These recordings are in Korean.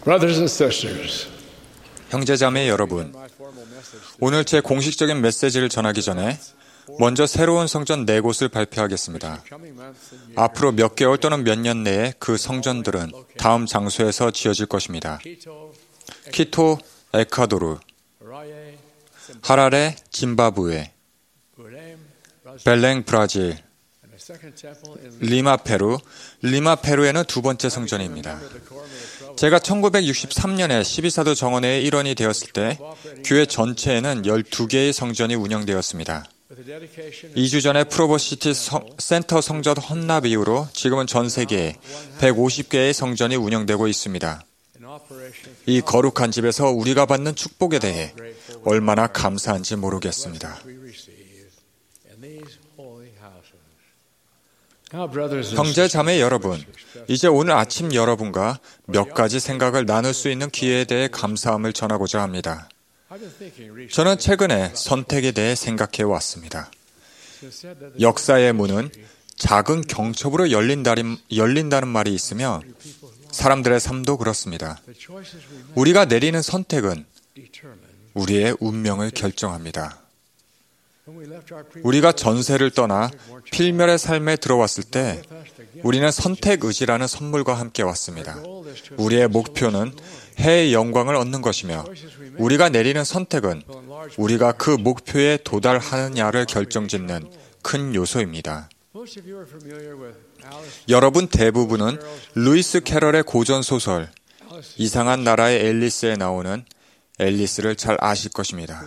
Brothers and sisters, 형제자매 여러분, 오늘 제 공식적인 메시지를 전하기 전에 먼저 새로운 성전 4곳을 발표하겠습니다. 앞으로 몇 개월 또는 몇 년 내에 그 성전들은 다음 장소에서 지어질 것입니다. 키토, 에콰도르, 하라레, 짐바브웨, 벨랭, 브라질, 리마, 페루. 리마, 페루에는 두 번째 성전입니다. 제가 1963년에 12사도 정원회의 일원이 되었을 때 교회 전체에는 12개의 성전이 운영되었습니다. 2주 전에 프로보시티 센터 성전 헌납 이후로 지금은 전 세계에 150개의 성전이 운영되고 있습니다. 이 거룩한 집에서 우리가 받는 축복에 대해 얼마나 감사한지 모르겠습니다. 형제 자매 여러분, 이제 오늘 아침 여러분과 몇 가지 생각을 나눌 수 있는 기회에 대해 감사함을 전하고자 합니다. 저는 최근에 선택에 대해 생각해 왔습니다. 역사의 문은 작은 경첩으로 열린다는 말이 있으며 사람들의 삶도 그렇습니다. 우리가 내리는 선택은 우리의 운명을 결정합니다. 우리가 전세를 떠나 필멸의 삶에 들어왔을 때 우리는 선택의지라는 선물과 함께 왔습니다. 우리의 목표는 해의 영광을 얻는 것이며 우리가 내리는 선택은 우리가 그 목표에 도달하느냐를 결정짓는 큰 요소입니다. 여러분 대부분은 루이스 캐럴의 고전소설 이상한 나라의 앨리스에 나오는 앨리스를 잘 아실 것입니다.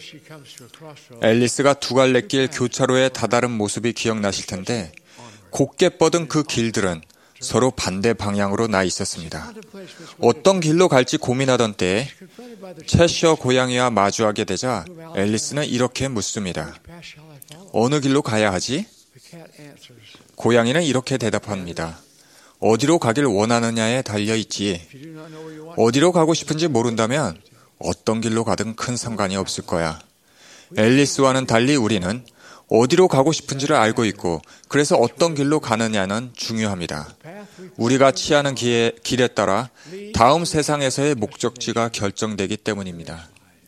앨리스가 두 갈래길 교차로에 다다른 모습이 기억나실 텐데 곧게 뻗은 그 길들은 서로 반대 방향으로 나 있었습니다. 어떤 길로 갈지 고민하던 때에 채셔 고양이와 마주하게 되자 앨리스는 이렇게 묻습니다. 어느 길로 가야 하지? 고양이는 이렇게 대답합니다. 어디로 가길 원하느냐에 달려있지. 어디로 가고 싶은지 모른다면 어떤 길로 가든 큰 상관이 없을 거야. 앨리스와는 달리 우리는 어디로 가고 싶은지를 알고 있고 그래서 어떤 길로 가느냐는 중요합니다. 우리가 취하는 길에 따라 다음 세상에서의 목적지가 결정되기 때문입니다.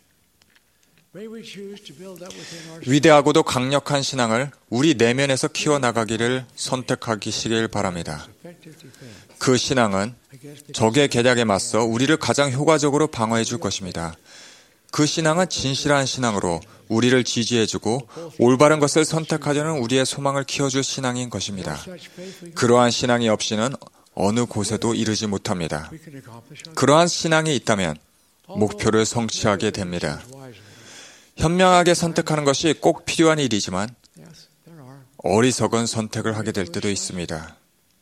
위대하고도 강력한 신앙을 우리 내면에서 키워나가기를 선택하시길 바랍니다. 그 신앙은 적의 계략에 맞서 우리를 가장 효과적으로 방어해 줄 것입니다. 그 신앙은 진실한 신앙으로 우리를 지지해주고 올바른 것을 선택하려는 우리의 소망을 키워줄 신앙인 것입니다. 그러한 신앙이 없이는 어느 곳에도 이르지 못합니다. 그러한 신앙이 있다면 목표를 성취하게 됩니다. 현명하게 선택하는 것이 꼭 필요한 일이지만 어리석은 선택을 하게 될 때도 있습니다.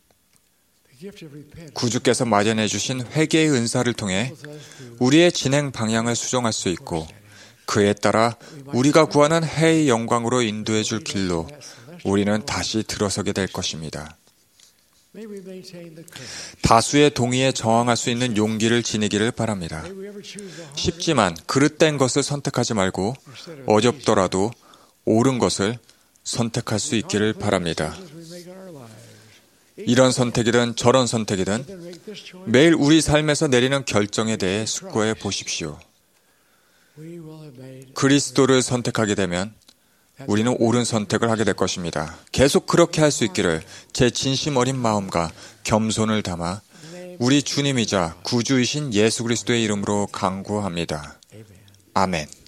구주께서 마련해 주신 회개의 은사를 통해 우리의 진행 방향을 수정할 수 있고 그에 따라 우리가 구하는 해의 영광으로 인도해 줄 길로 우리는 다시 들어서게 될 것입니다. 다수의 동의에 저항할 수 있는 용기를 지니기를 바랍니다. 쉽지만 그릇된 것을 선택하지 말고 어렵더라도 옳은 것을 선택할 수 있기를 바랍니다. 이런 선택이든 저런 선택이든 매일 우리 삶에서 내리는 결정에 대해 숙고해 보십시오. 그리스도를 선택하게 되면 우리는 옳은 선택을 하게 될 것입니다. 계속 그렇게 할 수 있기를 제 진심 어린 마음과 겸손을 담아 우리 주님이자 구주이신 예수 그리스도의 이름으로 간구합니다. 아멘.